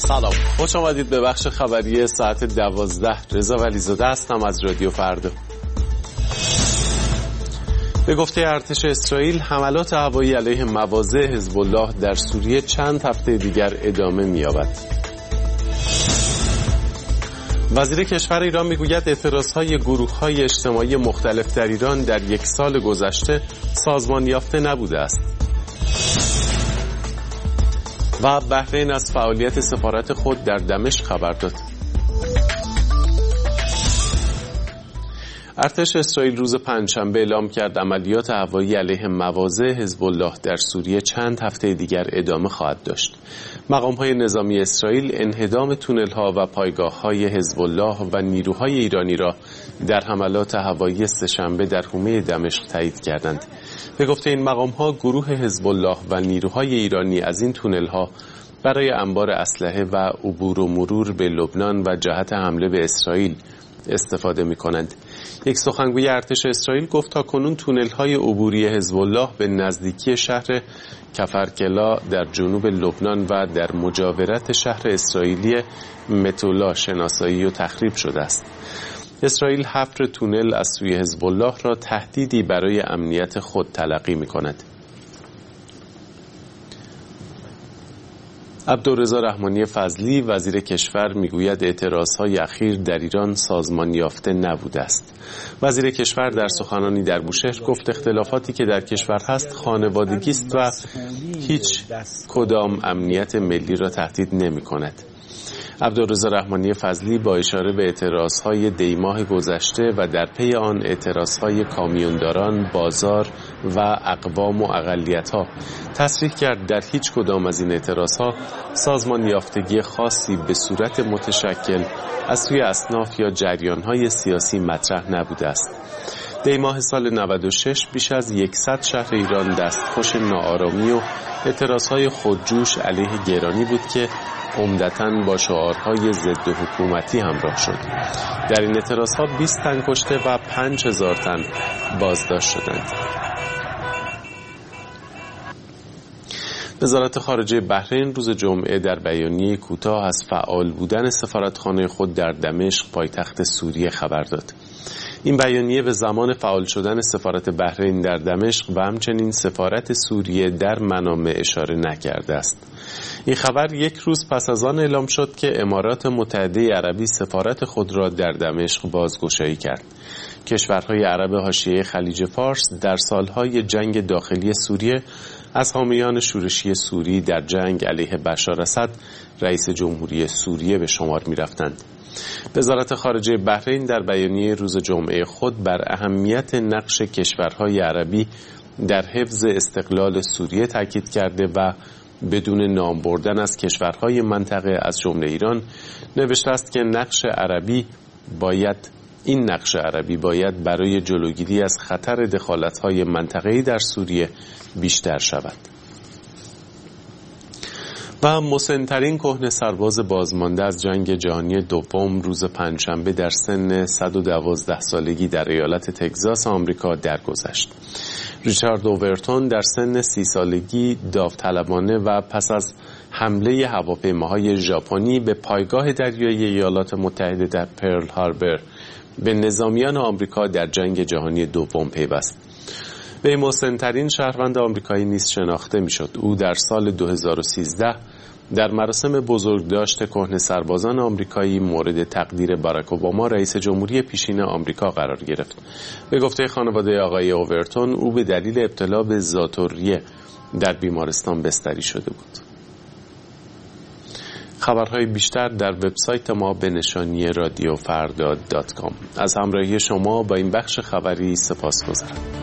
سلام، خوش آمدید به بخش خبری ساعت 12. رضا ولیزاده هستم از رادیو فردا. به گفته ارتش اسرائیل، حملات هوایی علیه مواضع حزب الله در سوریه چند هفته دیگر ادامه می‌یابد. وزیر کشور ایران میگوید اعتراضهای گروه‌های اجتماعی مختلف در ایران در یک سال گذشته سازمان یافته نبوده است. و بحرین از فعالیت سفارت خود در دمشق خبر داد. ارتش اسرائیل روز پنجشنبه اعلام کرد عملیات هوایی علیه مواضع حزب الله در سوریه چند هفته دیگر ادامه خواهد داشت. مقام‌های نظامی اسرائیل انهدام تونل‌ها و پایگاه‌های حزب الله و نیروهای ایرانی را در حملات هوایی سه‌شنبه در حومه دمشق تایید کردند. به گفته این مقام‌ها، گروه حزب الله و نیروهای ایرانی از این تونل‌ها برای انبار اسلحه و عبور و مرور به لبنان و جهت حمله به اسرائیل استفاده می‌کنند. یک سخنگوی ارتش اسرائیل گفت تاکنون تونل‌های عبوری حزب الله به نزدیکی شهر کفرکلا در جنوب لبنان و در مجاورت شهر اسرائیلی متولا شناسایی و تخریب شده است. اسرائیل حفر تونل از سوی حزب الله را تهدیدی برای امنیت خود تلقی می‌کند. عبدالرضا رحمانی فضلی وزیر کشور میگوید اعتراضهای اخیر در ایران سازمان یافته نبوده است. وزیر کشور در سخنانی در بوشهر گفت اختلافاتی که در کشور هست خانوادگی است و هیچ کدام امنیت ملی را تهدید نمی‌کند. عبدالرضا رحمانی فضلی با اشاره به اعتراضهای دیماه گذشته و در پی آن اعتراضهای کامیونداران، بازار و اقوام و اقلیت‌ها تصریح کرد در هیچ کدام از این اعتراضها سازمان یافتگی خاصی به صورت متشکل از سوی اصناف یا جریان‌های سیاسی مطرح نبوده است. دیماه سال 96 بیش از 100 شهر ایران دستخوش ناآرامی و اعتراضهای خودجوش علیه گرانی بود که عمدتاً با شعارهای ضد حکومتی همراه شد. در این اعتراضها 20 تن کشته و 5000 تن بازداشت شدند. وزارت خارجه بحرین روز جمعه در بیانیه کوتاه از فعال بودن سفارتخانه خود در دمشق پایتخت سوریه خبر داد. این بیانیه به زمان فعال شدن سفارت بحرین در دمشق و همچنین سفارت سوریه در منامه اشاره نکرده است. این خبر یک روز پس از آن اعلام شد که امارات متحده عربی سفارت خود را در دمشق بازگشایی کرد. کشورهای عرب حاشیه خلیج فارس در سالهای جنگ داخلی سوریه از حامیان شورشی سوری در جنگ علیه بشار اسد رئیس جمهوری سوریه به شمار می رفتند. وزارت خارجه بحرین در بیانیه روز جمعه خود بر اهمیت نقش کشورهای عربی در حفظ استقلال سوریه تاکید کرده و بدون نام بردن از کشورهای منطقه از جمله ایران نوشته است که این نقش عربی باید برای جلوگیری از خطر دخالت‌های منطقه‌ای در سوریه بیشتر شود. و مسن‌ترین کهنه سرباز بازمانده از جنگ جهانی دوم روز پنجشنبه در سن 112 سالگی در ایالت تگزاس آمریکا درگذشت. ریچارد اوورتون در سن 30 سالگی داوطلبانه و پس از حمله هواپیماهای ژاپنی به پایگاه دریایی ایالات متحده در پرل هاربر به نظامیان آمریکا در جنگ جهانی دوم پیوست. به مسن‌ترین شهروند آمریکایی نیز شناخته میشد. او در سال 2013 در مراسم بزرگداشت کهنه سربازان آمریکایی مورد تقدیر باراک اوباما رئیس جمهوری پیشین آمریکا قرار گرفت. به گفته خانواده آقای اوورتون، او به دلیل ابتلا به ذات‌الریه در بیمارستان بستری شده بود. خبرهای بیشتر در وبسایت ما به نشانی رادیوفردا.com. از همراهی شما با این بخش خبری سپاسگزارم.